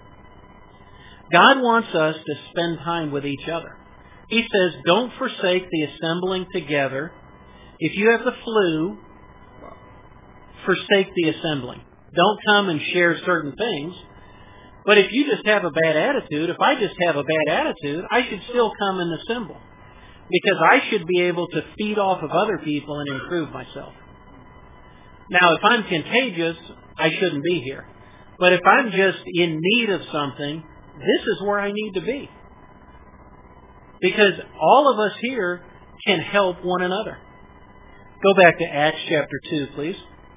God wants us to spend time with each other. He says, don't forsake the assembling together. If you have the flu, forsake the assembling. Don't come and share certain things. But if you just have a bad attitude, if I just have a bad attitude, I should still come and assemble. Because I should be able to feed off of other people and improve myself. Now, if I'm contagious, I shouldn't be here. But if I'm just in need of something, this is where I need to be. Because all of us here can help one another. Go back to Acts chapter two, please.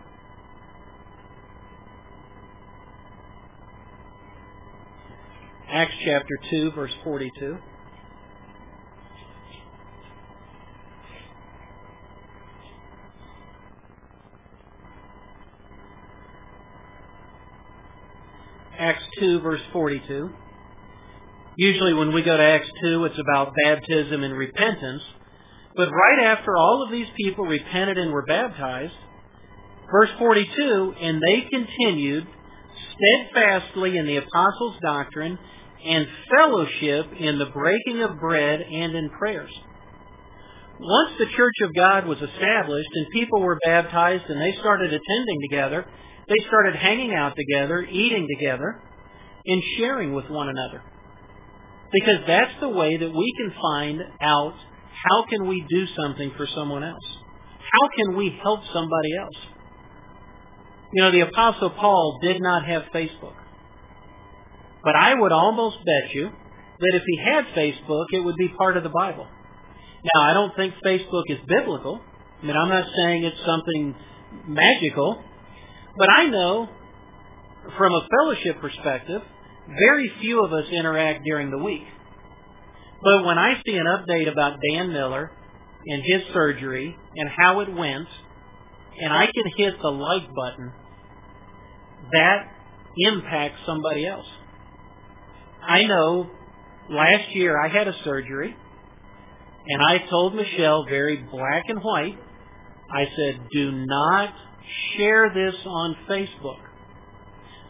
Acts chapter two, verse forty-two. Acts two, verse forty-two. Usually when we go to Acts two, it's about baptism and repentance. But right after all of these people repented and were baptized, verse forty-two, "And they continued steadfastly in the apostles' doctrine and fellowship in the breaking of bread and in prayers." Once the Church of God was established and people were baptized and they started attending together, they started hanging out together, eating together, and sharing with one another. Because that's the way that we can find out how can we do something for someone else. How can we help somebody else? You know, the Apostle Paul did not have Facebook. But I would almost bet you that if he had Facebook, it would be part of the Bible. Now, I don't think Facebook is biblical. I mean, I'm not saying it's something magical. But I know, from a fellowship perspective, very few of us interact during the week. But when I see an update about Dan Miller and his surgery and how it went, and I can hit the like button, that impacts somebody else. I know last year I had a surgery, and I told Michelle very black and white, I said, do not share this on Facebook.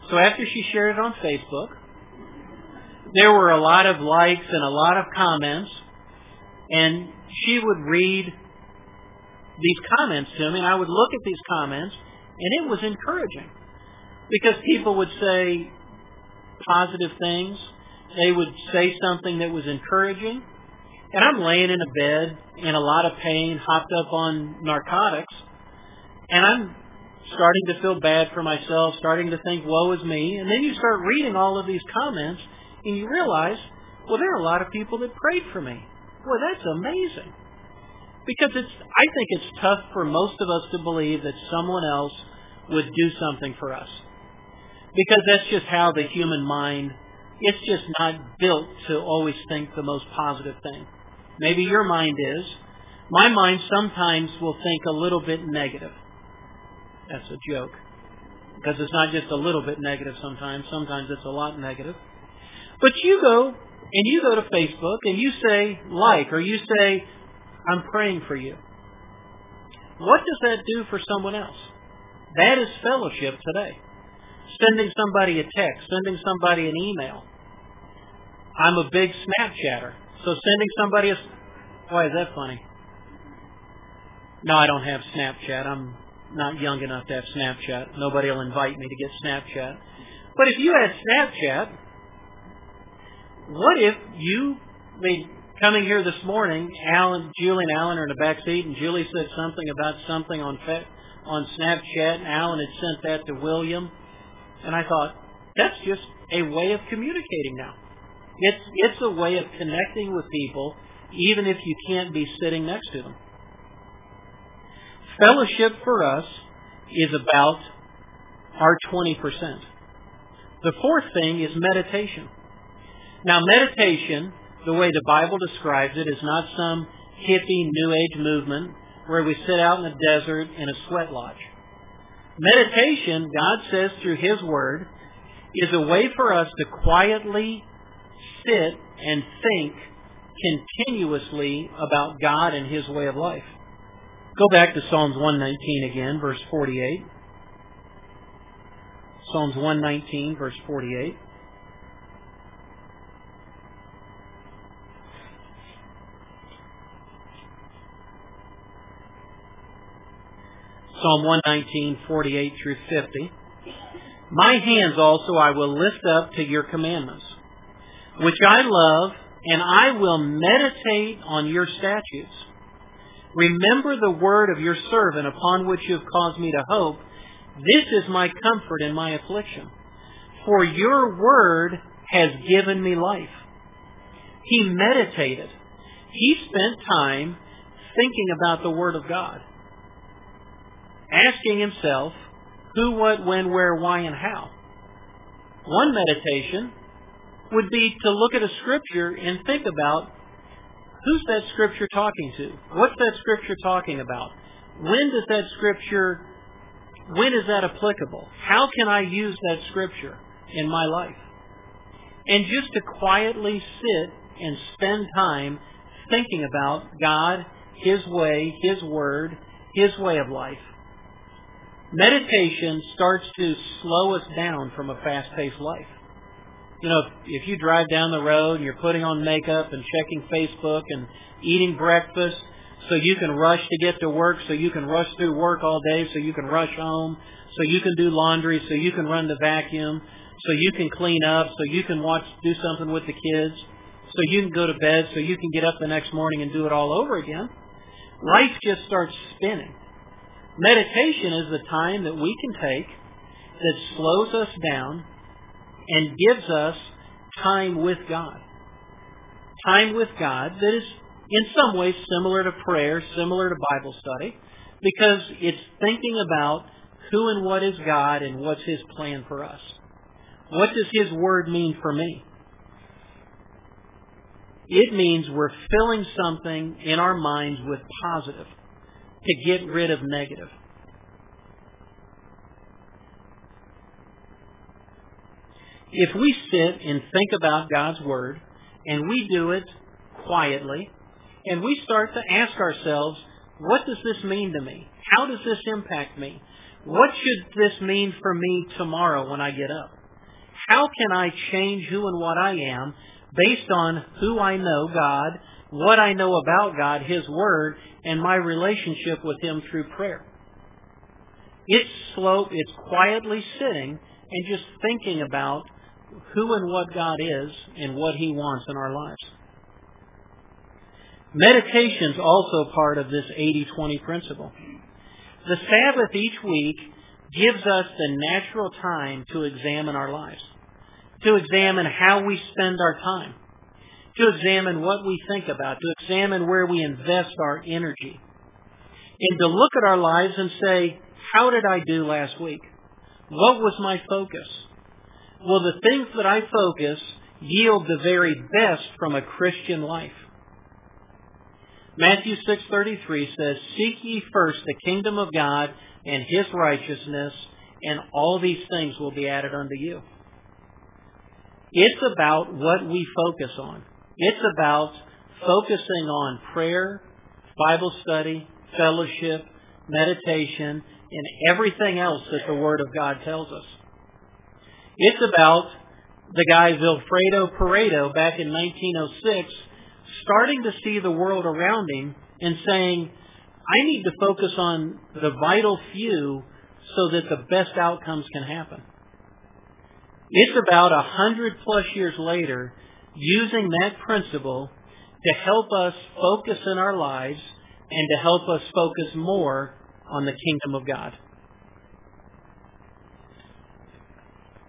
So after she shared it on Facebook, there were a lot of likes and a lot of comments, and she would read these comments to me, and I would look at these comments, and it was encouraging because people would say positive things. They would say something that was encouraging, and I'm laying in a bed in a lot of pain, hopped up on narcotics, and I'm starting to feel bad for myself, starting to think, woe is me, and then you start reading all of these comments, and you realize, well, there are a lot of people that prayed for me. Well, that's amazing. Because it's, I think it's tough for most of us to believe that someone else would do something for us. Because that's just how the human mind, it's just not built to always think the most positive thing. Maybe your mind is. My mind sometimes will think a little bit negative. That's a joke. Because it's not just a little bit negative sometimes. Sometimes it's a lot negative. But you go, and you go to Facebook, and you say, like, or you say, I'm praying for you. What does that do for someone else? That is fellowship today. Sending somebody a text, sending somebody an email. I'm a big Snapchatter, so sending somebody a... Why is that funny? No, I don't have Snapchat. I'm not young enough to have Snapchat. Nobody will invite me to get Snapchat. But if you had Snapchat, what if you... I mean, coming here this morning, Alan, Julie and Alan are in the back seat, and Julie said something about something on on Snapchat, and Alan had sent that to William. And I thought, that's just a way of communicating now. It's it's a way of connecting with people, even if you can't be sitting next to them. Fellowship for us is about our twenty percent. The fourth thing is meditation. Now, meditation, the way the Bible describes it, is not some hippie New Age movement where we sit out in the desert in a sweat lodge. Meditation, God says through His Word, is a way for us to quietly sit and think continuously about God and His way of life. Go back to Psalms one nineteen again, verse forty-eight. Psalms one nineteen, verse forty-eight. Psalm one nineteen, forty-eight through fifty. My hands also I will lift up to your commandments, which I love, and I will meditate on your statutes. Remember the word of your servant upon which you have caused me to hope. This is my comfort in my affliction. For your word has given me life. He meditated. He spent time thinking about the word of God, asking himself who, what, when, where, why, and how. One meditation would be to look at a scripture and think about, who's that scripture talking to? What's that scripture talking about? When does that scripture, when is that applicable? How can I use that scripture in my life? And just to quietly sit and spend time thinking about God, His way, His word, His way of life. Meditation starts to slow us down from a fast-paced life. You know, if, if you drive down the road and you're putting on makeup and checking Facebook and eating breakfast so you can rush to get to work, so you can rush through work all day, so you can rush home, so you can do laundry, so you can run the vacuum, so you can clean up, so you can watch, do something with the kids, so you can go to bed, so you can get up the next morning and do it all over again, life just starts spinning. Meditation is the time that we can take that slows us down and gives us time with God. Time with God that is in some ways similar to prayer, similar to Bible study, because it's thinking about who and what is God and what's His plan for us. What does His Word mean for me? It means we're filling something in our minds with positive to get rid of negative. If we sit and think about God's Word, and we do it quietly, and we start to ask ourselves, What does this mean to me? How does this impact me? What should this mean for me tomorrow when I get up? How can I change who and what I am based on who I know, God, what I know about God, His Word, and my relationship with Him through prayer? It's slow, it's quietly sitting and just thinking about who and what God is and what He wants in our lives. Meditation is also part of this eighty twenty principle. The Sabbath each week gives us the natural time to examine our lives, to examine how we spend our time, to examine what we think about, to examine where we invest our energy, and to look at our lives and say, how did I do last week? What was my focus? Will the things that I focus yield the very best from a Christian life? Matthew six thirty-three says, seek ye first the kingdom of God and His righteousness, and all these things will be added unto you. It's about what we focus on. It's about focusing on prayer, Bible study, fellowship, meditation, and everything else that the Word of God tells us. It's about the guy Vilfredo Pareto back in nineteen oh six starting to see the world around him and saying, I need to focus on the vital few so that the best outcomes can happen. It's about a hundred plus years later using that principle to help us focus in our lives and to help us focus more on the kingdom of God.